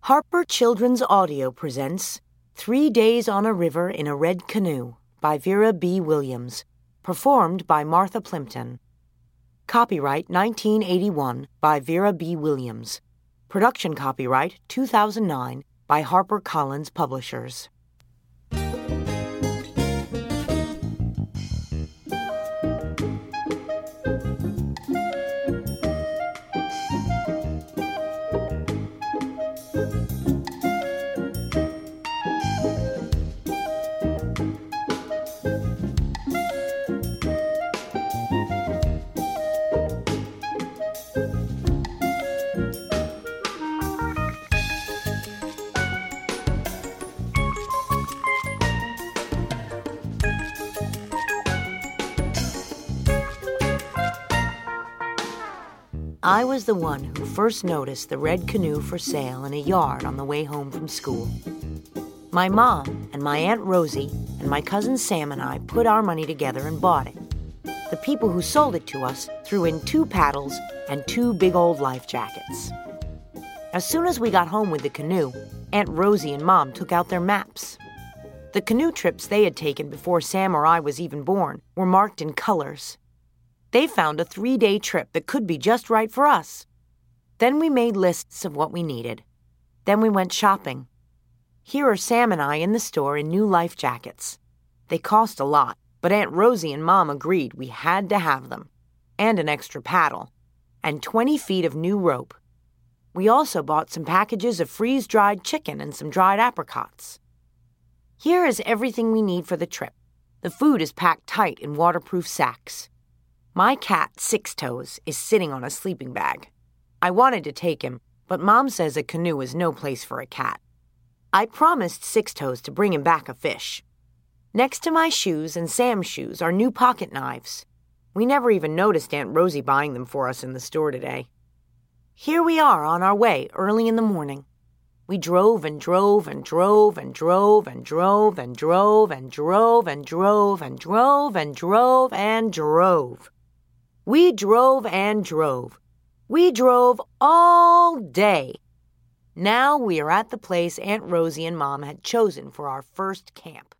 Harper Children's Audio presents 3 Days on a River in a Red Canoe by Vera B. Williams, performed by Martha Plimpton. Copyright 1981 by Vera B. Williams. Production copyright 2009 by HarperCollins Publishers. I was the one who first noticed the red canoe for sale in a yard on the way home from school. My mom and my Aunt Rosie and my cousin Sam and I put our money together and bought it. The people who sold it to us threw in 2 paddles and 2 big old life jackets. As soon as we got home with the canoe, Aunt Rosie and Mom took out their maps. The canoe trips they had taken before Sam or I was even born were marked in colors. They found a 3-day trip that could be just right for us. Then we made lists of what we needed. Then we went shopping. Here are Sam and I in the store in new life jackets. They cost a lot, but Aunt Rosie and Mom agreed we had to have them, and an extra paddle, and 20 feet of new rope. We also bought some packages of freeze-dried chicken and some dried apricots. Here is everything we need for the trip. The food is packed tight in waterproof sacks. My cat, Six Toes, is sitting on a sleeping bag. I wanted to take him, but Mom says a canoe is no place for a cat. I promised Six Toes to bring him back a fish. Next to my shoes and Sam's shoes are new pocket knives. We never even noticed Aunt Rosie buying them for us in the store today. Here we are on our way early in the morning. We drove and drove and drove and drove and drove and drove and drove and drove and drove and drove and drove. We drove and drove. We drove all day. Now we are at the place Aunt Rosie and Mom had chosen for our first camp.